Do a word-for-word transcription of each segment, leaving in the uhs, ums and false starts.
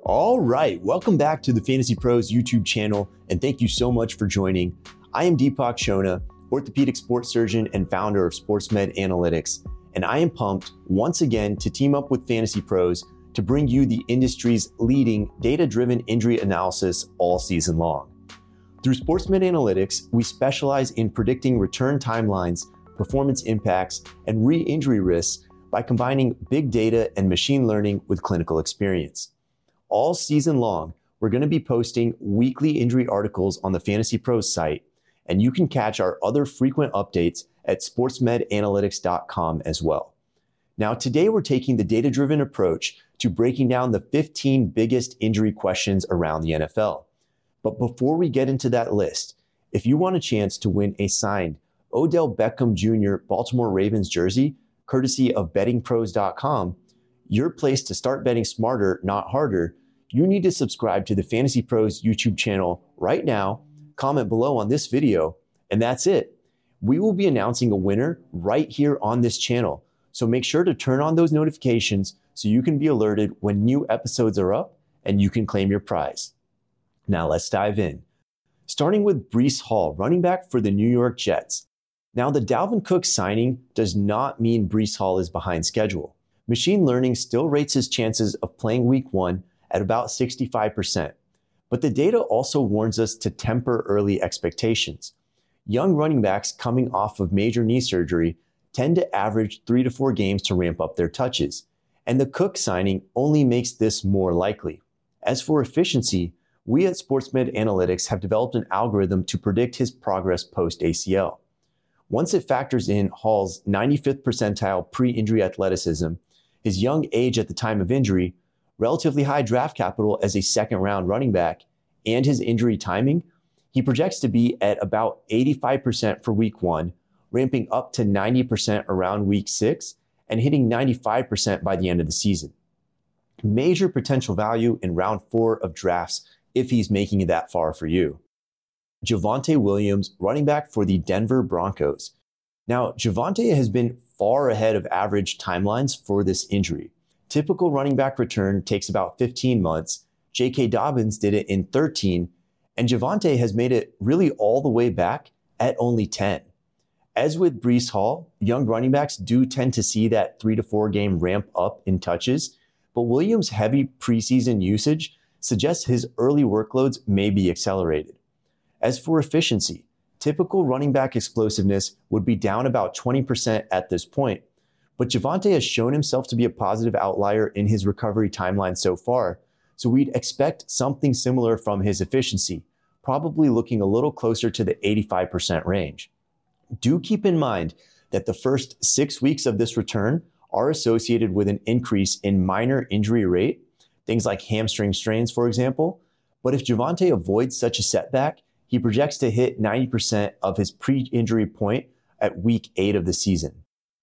All right, welcome back to the Fantasy Pros YouTube channel, and thank you so much for joining. I am Deepak Chona, orthopedic sports surgeon and founder of SportsMed Analytics, and I am pumped once again to team up with Fantasy Pros to bring you the industry's leading data-driven injury analysis all season long. Through SportsMed Analytics, we specialize in predicting return timelines, performance impacts, and re-injury risks by combining big data and machine learning with clinical experience. All season long, we're going to be posting weekly injury articles on the Fantasy Pros site, and you can catch our other frequent updates at sportsmed analytics dot com as well. Now, today we're taking the data-driven approach to breaking down the fifteen biggest injury questions around the N F L. But before we get into that list, if you want a chance to win a signed Odell Beckham Junior Baltimore Ravens jersey, courtesy of betting pros dot com, your place to start betting smarter, not harder, you need to subscribe to the Fantasy Pros YouTube channel right now, comment below on this video, and that's it. We will be announcing a winner right here on this channel, so make sure to turn on those notifications so you can be alerted when new episodes are up and you can claim your prize. Now let's dive in. Starting with Breece Hall, running back for the New York Jets. Now, the Dalvin Cook signing does not mean Breece Hall is behind schedule. Machine learning still rates his chances of playing week one at about sixty-five percent. But the data also warns us to temper early expectations. Young running backs coming off of major knee surgery tend to average three to four games to ramp up their touches, and the Cook signing only makes this more likely. As for efficiency, we at SportsMed Analytics have developed an algorithm to predict his progress post-A C L. Once it factors in Hall's ninety-fifth percentile pre-injury athleticism, his young age at the time of injury, relatively high draft capital as a second-round running back, and his injury timing, he projects to be at about eighty-five percent for week one, ramping up to ninety percent around week six, and hitting ninety-five percent by the end of the season. Major potential value in round four of drafts if he's making it that far for you. Javonte Williams, running back for the Denver Broncos. Now, Javonte has been far ahead of average timelines for this injury. Typical running back return takes about fifteen months. J K. Dobbins did it in thirteen, and Javonte has made it really all the way back at only ten. As with Breece Hall, young running backs do tend to see that three to four game ramp up in touches, but Williams' heavy preseason usage suggests his early workloads may be accelerated. As for efficiency, typical running back explosiveness would be down about twenty percent at this point, but Javonte has shown himself to be a positive outlier in his recovery timeline so far, so we'd expect something similar from his efficiency, probably looking a little closer to the eighty-five percent range. Do keep in mind that the first six weeks of this return are associated with an increase in minor injury rate, things like hamstring strains, for example, but if Javonte avoids such a setback, he projects to hit ninety percent of his pre-injury point at week eight of the season.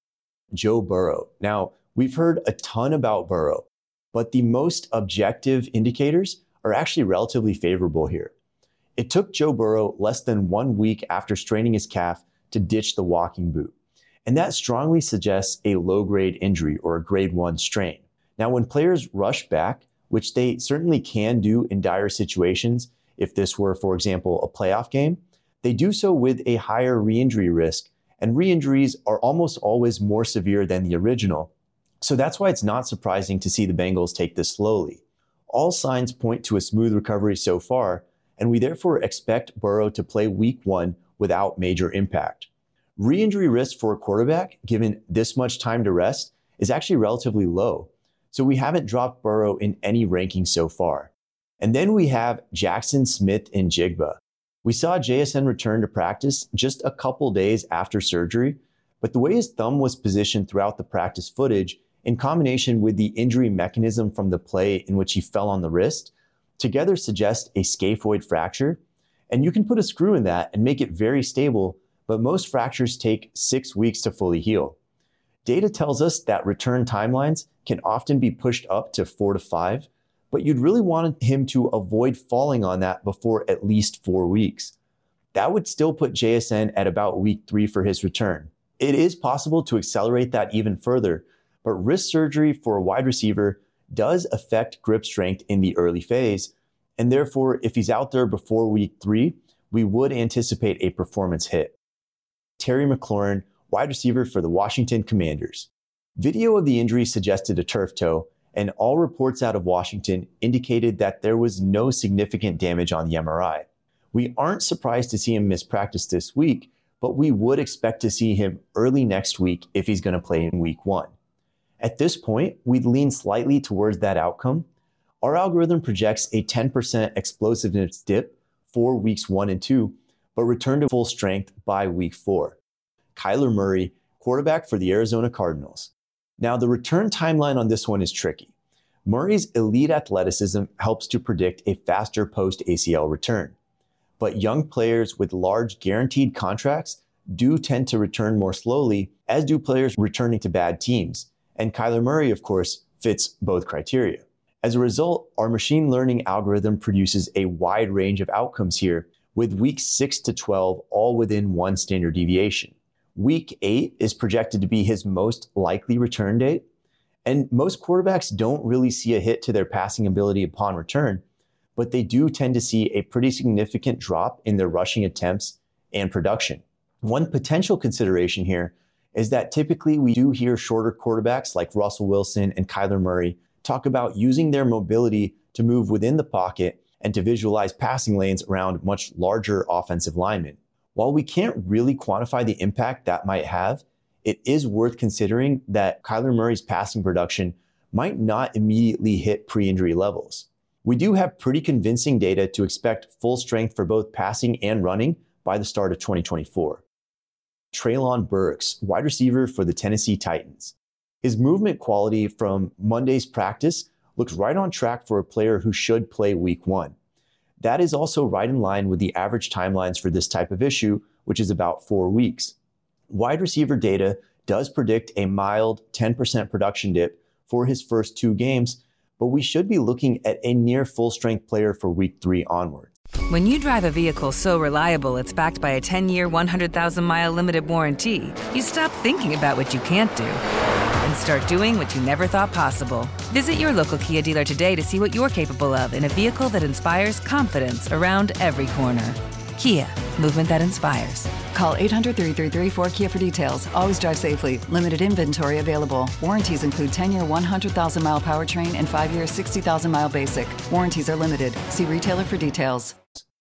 Joe Burrow. Now, we've heard a ton about Burrow, but the most objective indicators are actually relatively favorable here. It took Joe Burrow less than one week after straining his calf to ditch the walking boot, and that strongly suggests a low-grade injury or a grade one strain. Now, when players rush back, which they certainly can do in dire situations, if this were, for example, a playoff game, they do so with a higher re-injury risk, and re-injuries are almost always more severe than the original. So that's why it's not surprising to see the Bengals take this slowly. All signs point to a smooth recovery so far, and we therefore expect Burrow to play week one without major impact. Re-injury risk for a quarterback, given this much time to rest, is actually relatively low, so we haven't dropped Burrow in any ranking so far. And then we have Jackson Smith-Njigba. We saw J S N return to practice just a couple days after surgery, but the way his thumb was positioned throughout the practice footage, in combination with the injury mechanism from the play in which he fell on the wrist, together suggest a scaphoid fracture. And you can put a screw in that and make it very stable, but most fractures take six weeks to fully heal. Data tells us that return timelines can often be pushed up to four to five, but you'd really want him to avoid falling on that before at least four weeks. That would still put J S N at about week three for his return. It is possible to accelerate that even further, but wrist surgery for a wide receiver does affect grip strength in the early phase, and therefore, if he's out there before week three, we would anticipate a performance hit. Terry McLaurin, wide receiver for the Washington Commanders. Video of the injury suggested a turf toe, and all reports out of Washington indicated that there was no significant damage on the M R I. We aren't surprised to see him miss practice this week, but we would expect to see him early next week if he's going to play in week one. At this point, we'd lean slightly towards that outcome. Our algorithm projects a ten percent explosiveness dip for weeks one and two, but return to full strength by week four. Kyler Murray, quarterback for the Arizona Cardinals. Now, the return timeline on this one is tricky. Murray's elite athleticism helps to predict a faster post-A C L return. But young players with large guaranteed contracts do tend to return more slowly, as do players returning to bad teams. And Kyler Murray, of course, fits both criteria. As a result, our machine learning algorithm produces a wide range of outcomes here, with weeks six to twelve all within one standard deviation. Week eight is projected to be his most likely return date, and most quarterbacks don't really see a hit to their passing ability upon return, but they do tend to see a pretty significant drop in their rushing attempts and production. One potential consideration here is that typically we do hear shorter quarterbacks like Russell Wilson and Kyler Murray talk about using their mobility to move within the pocket and to visualize passing lanes around much larger offensive linemen. While we can't really quantify the impact that might have, it is worth considering that Kyler Murray's passing production might not immediately hit pre-injury levels. We do have pretty convincing data to expect full strength for both passing and running by the start of twenty twenty-four. Treylon Burks, wide receiver for the Tennessee Titans. His movement quality from Monday's practice looks right on track for a player who should play week one. That is also right in line with the average timelines for this type of issue, which is about four weeks. Wide receiver data does predict a mild ten percent production dip for his first two games, but we should be looking at a near full-strength player for week three onward. When you drive a vehicle so reliable it's backed by a ten-year, one hundred thousand mile limited warranty, you stop thinking about what you can't do and start doing what you never thought possible. Visit your local Kia dealer today to see what you're capable of in a vehicle that inspires confidence around every corner. Kia, movement that inspires. Call eight hundred, three three three, four K I A for details. Always drive safely. Limited inventory available. Warranties include ten-year, one hundred thousand mile powertrain and five-year, sixty thousand mile basic. Warranties are limited. See retailer for details.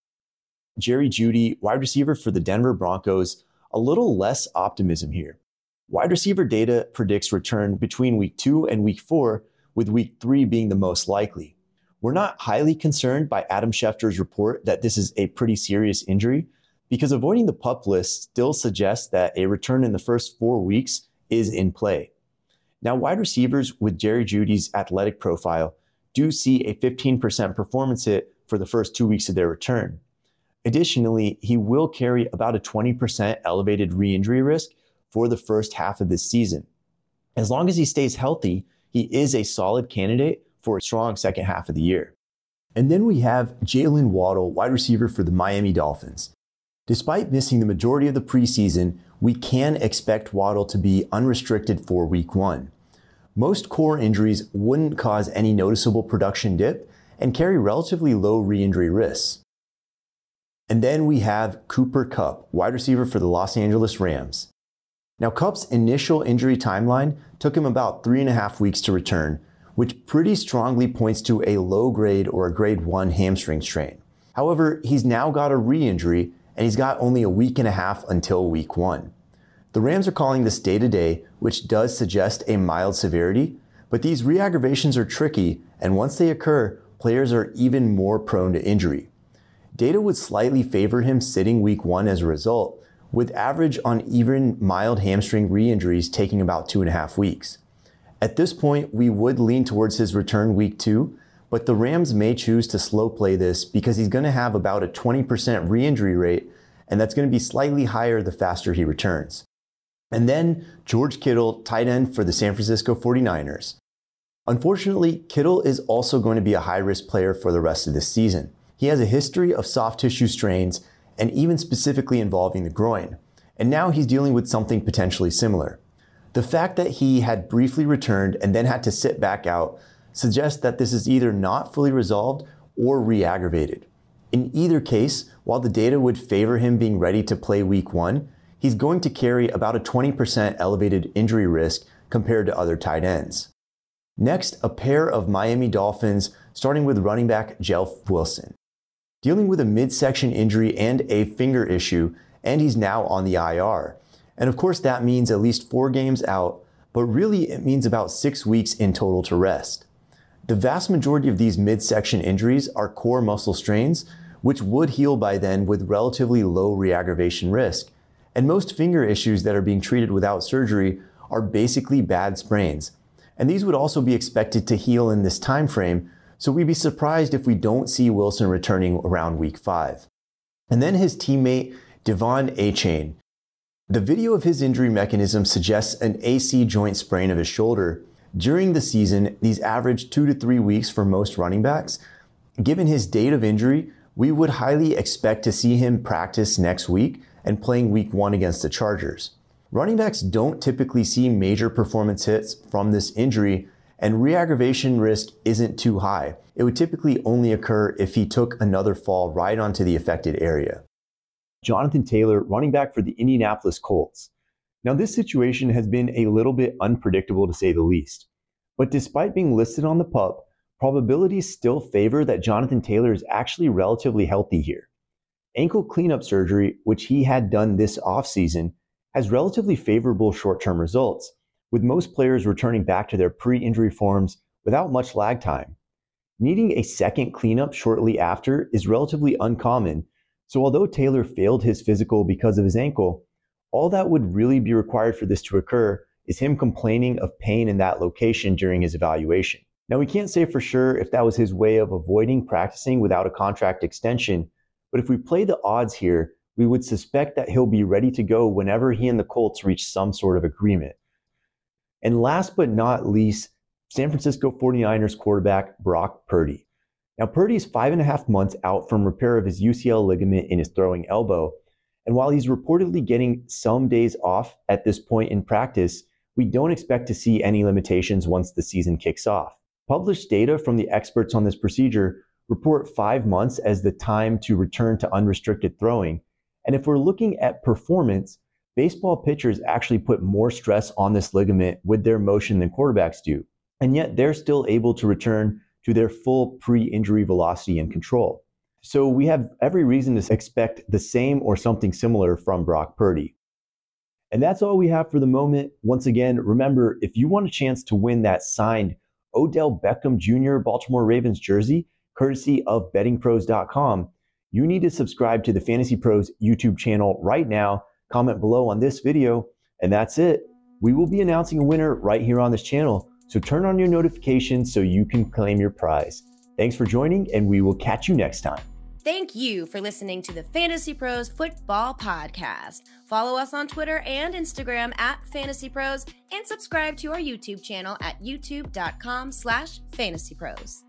Jerry Jeudy, wide receiver for the Denver Broncos, a little less optimism here. Wide receiver data predicts return between week two and week four, with week three being the most likely. We're not highly concerned by Adam Schefter's report that this is a pretty serious injury, because avoiding the PUP list still suggests that a return in the first four weeks is in play. Now, wide receivers with Jerry Jeudy's athletic profile do see a fifteen percent performance hit for the first two weeks of their return. Additionally, he will carry about a twenty percent elevated re-injury risk for the first half of this season. As long as he stays healthy, he is a solid candidate for a strong second half of the year. And then we have Jalen Waddle, wide receiver for the Miami Dolphins. Despite missing the majority of the preseason, we can expect Waddle to be unrestricted for week one. Most core injuries wouldn't cause any noticeable production dip and carry relatively low re-injury risks. And then we have Cooper Kupp, wide receiver for the Los Angeles Rams. Now, Kupp's initial injury timeline took him about three and a half weeks to return, which pretty strongly points to a low grade or a grade one hamstring strain. However, he's now got a re-injury and he's got only a week and a half until week one. The Rams are calling this day-to-day, which does suggest a mild severity, but these re-aggravations are tricky, and once they occur, players are even more prone to injury. Data would slightly favor him sitting week one as a result, with average on even mild hamstring re-injuries taking about two and a half weeks. At this point, we would lean towards his return week two, but the Rams may choose to slow play this because he's going to have about a twenty percent re-injury rate, and that's going to be slightly higher the faster he returns. And then George Kittle, tight end for the San Francisco forty-niners. Unfortunately, Kittle is also going to be a high-risk player for the rest of this season. He has a history of soft tissue strains, and even specifically involving the groin, and now he's dealing with something potentially similar. The fact that he had briefly returned and then had to sit back out suggests that this is either not fully resolved or re-aggravated. In either case, while the data would favor him being ready to play week one, he's going to carry about a twenty percent elevated injury risk compared to other tight ends. Next, a pair of Miami Dolphins, starting with running back Jeff Wilson. Dealing with a midsection injury and a finger issue, and he's now on the I R. And of course that means at least four games out, but really it means about six weeks in total to rest. The vast majority of these midsection injuries are core muscle strains, which would heal by then with relatively low re-aggravation risk. And most finger issues that are being treated without surgery are basically bad sprains. And these would also be expected to heal in this time frame, so we'd be surprised if we don't see Wilson returning around week five. And then his teammate, De'Von Achane. The video of his injury mechanism suggests an A C joint sprain of his shoulder. During the season, these average two to three weeks for most running backs. Given his date of injury, we would highly expect to see him practice next week and playing week one against the Chargers. Running backs don't typically see major performance hits from this injury, and re-aggravation risk isn't too high. It would typically only occur if he took another fall right onto the affected area. Jonathan Taylor, running back for the Indianapolis Colts. Now, this situation has been a little bit unpredictable to say the least. But despite being listed on the PUP, probabilities still favor that Jonathan Taylor is actually relatively healthy here. Ankle cleanup surgery, which he had done this offseason, has relatively favorable short-term results, with most players returning back to their pre-injury forms without much lag time. Needing a second cleanup shortly after is relatively uncommon, so although Taylor failed his physical because of his ankle, all that would really be required for this to occur is him complaining of pain in that location during his evaluation. Now, we can't say for sure if that was his way of avoiding practicing without a contract extension, but if we play the odds here, we would suspect that he'll be ready to go whenever he and the Colts reach some sort of agreement. And last but not least, San Francisco forty-niners quarterback Brock Purdy. Now, Purdy is five and a half months out from repair of his U C L ligament in his throwing elbow. And while he's reportedly getting some days off at this point in practice, we don't expect to see any limitations once the season kicks off. Published data from the experts on this procedure report five months as the time to return to unrestricted throwing. And if we're looking at performance, baseball pitchers actually put more stress on this ligament with their motion than quarterbacks do. And yet they're still able to return to their full pre-injury velocity and control. So we have every reason to expect the same or something similar from Brock Purdy. And that's all we have for the moment. Once again, remember, if you want a chance to win that signed Odell Beckham Junior Baltimore Ravens jersey, courtesy of betting pros dot com, you need to subscribe to the Fantasy Pros YouTube channel right now, comment below on this video, and that's it. We will be announcing a winner right here on this channel, so turn on your notifications so you can claim your prize. Thanks for joining, and we will catch you next time. Thank you for listening to the Fantasy Pros Football Podcast. Follow us on Twitter and Instagram at Fantasy Pros, and subscribe to our YouTube channel at youtube dot com slash Fantasy Pros.